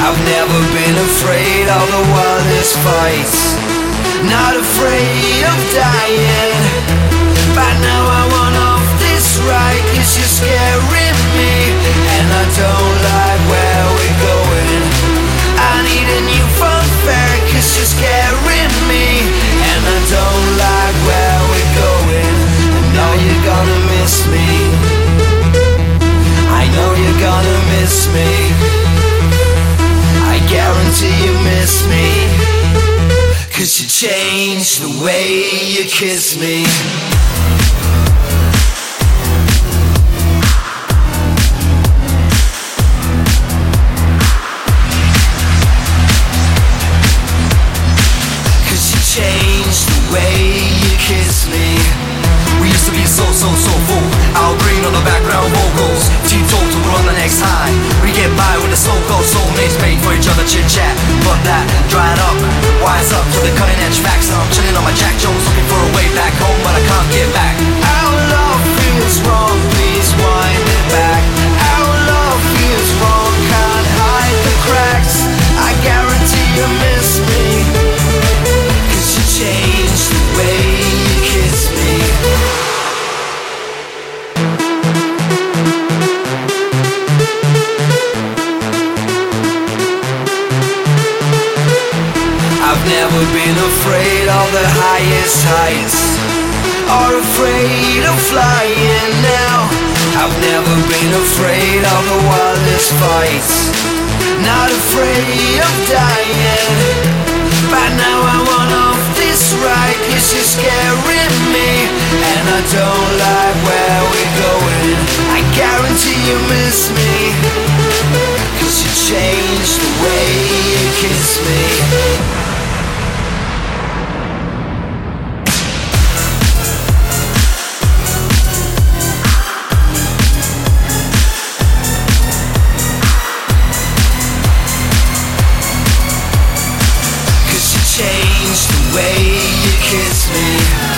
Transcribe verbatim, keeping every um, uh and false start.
I've never been afraid of the wildest fights, not afraid of dying. But now I want off this ride, cause you're scaring me, and I don't like where we're going. I need a new funfair, cause you're scaring me, and I don't like where we're going. I know you're gonna miss me, I know you're gonna miss me, I guarantee you miss me, cause you changed the way you kiss me. Cause you changed the way you kiss me. We used to be so, so, so full. Our green on the background vocals. Teetotal, we're on the next high. We get by with the so-called soulmates, made for each other chit-chat. But that dried up. Wise up to the cutting edge facts. Now I'm chilling on my Jack Jones, looking for a way back home, but I can't get back. Our love feels wrong, please wind it back. Our love feels wrong, can't hide the cracks. I guarantee you miss me, cause you changed the way you kiss me. I've never been afraid of the highest heights, or afraid of flying now. I've never been afraid of the wildest fights, not afraid of dying. But now I want off this ride, cause you're scaring me, and I don't like where we're going. I guarantee you miss me, cause you changed the way you kiss me. Change the way you kiss me.